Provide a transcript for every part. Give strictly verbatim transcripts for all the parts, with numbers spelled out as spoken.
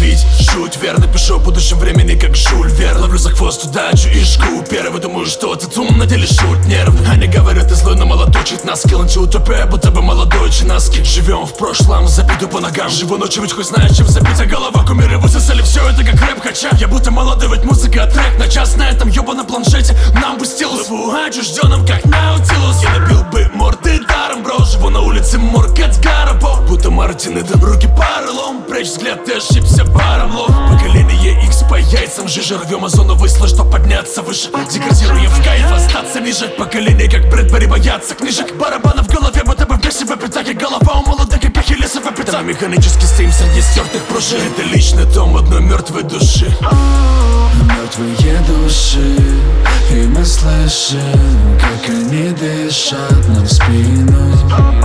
ловить жуть. Верно пишу в будущем времени, как Жюль Верн. Ловлю за хвост удачу и жгу. Первый думаю, что этот ум на деле шут нерв. Они говорят, ты злой, но молодочек. Нас килланчи утопия, будто бы молодой чинаски. Живем в прошлом, забиду по ногам. Живу ночью, ведь хоть знаешь, чем забить. А голова кумиры высосали все это, как рэп кача. Я будто молодой, ведь музыка трек на час. На этом ёбаном планшете нам бы стилус. Плыву отчужденным, как Наутилус. Я набил бы морды даром, бро. Живу на улице морг от Гарабо. Будто Мартин Иден, руки паралом. Прячь взгляд, ты ошибся баром, лох. Поколение X по яйцам жижа. Рвем озоновый слой, чтоб подняться выше. Декордируем в кайф, остаться ниже. Поколение, как Брэдбери, боятся книжек. Барабаны в голове, будто бы в бесе в пятаке. Голова у молодых, как ахиллесов в пятак. Механически стоим среди стертых пружин. Это лично дом одной мертвой души. Мертвые души, и мы слышим, как они дышат нам в спину.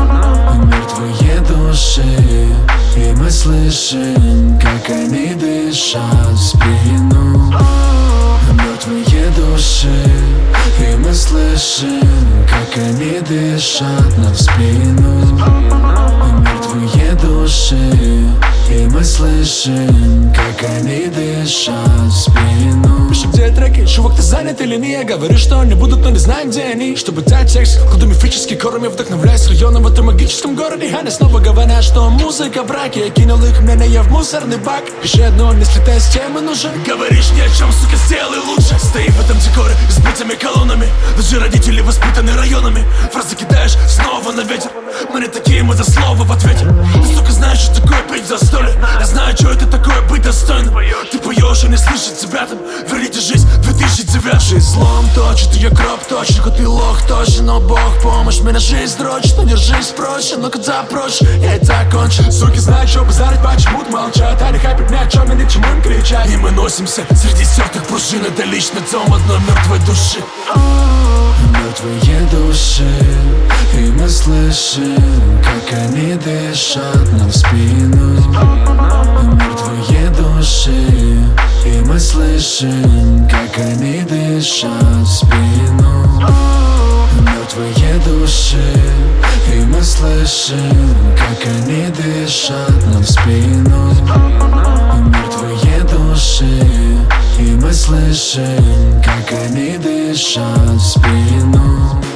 Мертвые души, и мы слышим, как они дышат в спину. Мертвые души, и мы слышим, как они дышат нам в спину. Мертвые души, и мы слышим, как они дышат в спину. Пишем, где треки, чувак, ты занят или не? Я говорю, что они будут, но не знаю, где они. Чтобы дать текст, кладу мифический корм. Я вдохновляюсь районом в этом магическом городе. Они снова говорят, что музыка браки. Я кинул их мнение в мусорный бак. Пиши одно, не слетай с темы, нужен. Говоришь ни о чем, сука, сделай лучше. Стоим в этом декоре с битыми колоннами. Даже родители воспитаны районами. Фразы кидаешь снова на ветер. Мы не такие, мы за слово в ответе. Ты, сука, знаешь, что такое пить за столе. Я знаю, что это такое быть достойным. Ты поешь и не слышит тебя там. Верните жизнь, две тысячи девятый. Жизнь злом точит, ее кроп точит. Хоть ты лох точно, но Бог помощь. Меня жизнь дрочит, но держись проще. Но когда проще, я и так кончен. Суки знают, что базарить, почему молчат. Они хайпят ни о чем, и ни к чему им кричать. И мы носимся среди стертых пружин. Это личный дом одной мертвой души. Мертвые души, и мы слышим, как они дышат нам в спину. Мертвые души, и мы слышим, как они дышат в спину. Мертвые души, и мы слышим, как они дышат нам в спину. Мертвые души, и мы слышим, как они дышат в спину.